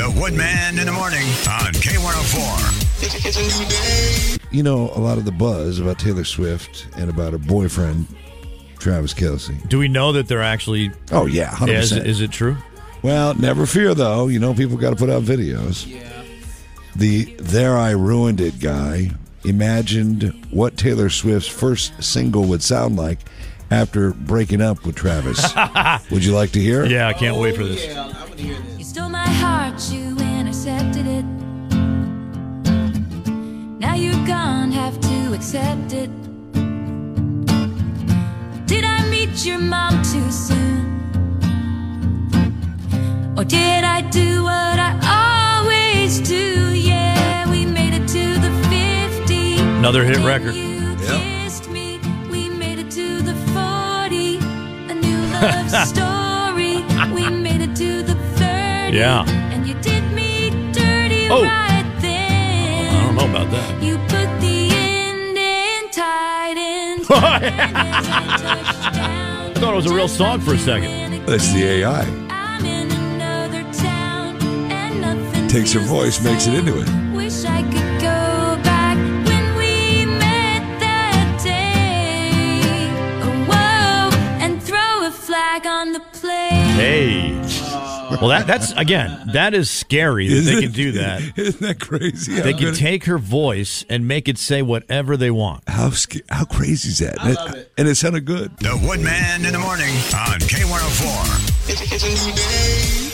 The Woodman in the morning on K104. It's a new day. You know, a lot of the buzz about Taylor Swift and about her boyfriend, Travis Kelce. Do we know that they're actually... Oh, yeah, 100%. Is it true? Well, never fear, though. You know, people got to put out videos. Yeah. The There I Ruined It guy imagined what Taylor Swift's first single would sound like after breaking up with Travis. Would you like to hear? Yeah, I can't wait for this. Yeah, I'm going to hear this. You stole my heart, you intercepted it. Now you're gone, have to accept it. Did I meet your mom too soon? Or did I do what I always do? Yeah, we made it to the 50. Another hit record. You kissed me. We made it to the 40. A new love story. We made it to the 30. Yeah. And you did me dirty right then. I don't know about that. You put the end in tight end. I thought it was a real song for a second. That's the AI. I'm in another town and nothing Takes her voice, makes it into it. Wish I could go back when we met that day. Oh, whoa, and throw a flag on the play. Hey. Well, that's, again, that is scary that they can do that. Isn't that crazy? They can take her voice and make it say whatever they want. How crazy is that? I love it. And it sounded good. The Woodman in the morning on K104. It's a new day.